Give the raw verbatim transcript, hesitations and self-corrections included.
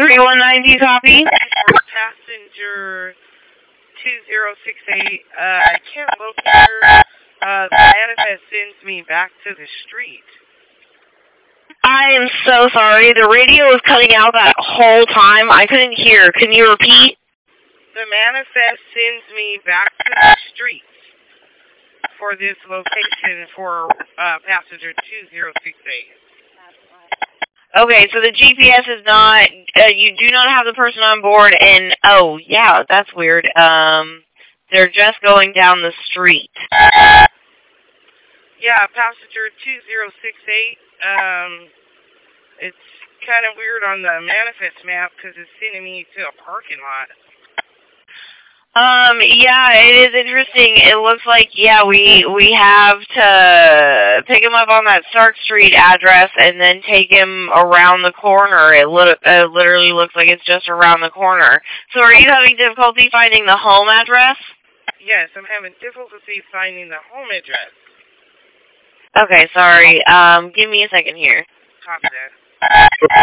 three one nine, do you copy? For passenger two zero six eight, uh, I can't locate her. Uh, the manifest sends me back to the street. I am so sorry. The radio was cutting out that whole time. I couldn't hear. Can you repeat? The manifest sends me back to the street for this location for uh, passenger two zero six eight. Okay, so the G P S is not, uh, you do not have the person on board, and, oh, yeah, that's weird. Um, they're just going down the street. Yeah, passenger two zero six eight, um, it's kind of weird on the manifest map because it's sending me to a parking lot. Um, yeah, it is interesting. It looks like, yeah, we we have to pick him up on that Stark Street address and then take him around the corner. It, lit- it literally looks like it's just around the corner. So are you having difficulty finding the home address? Yes, I'm having difficulty finding the home address. Okay, sorry. Um, give me a second here. Copy that.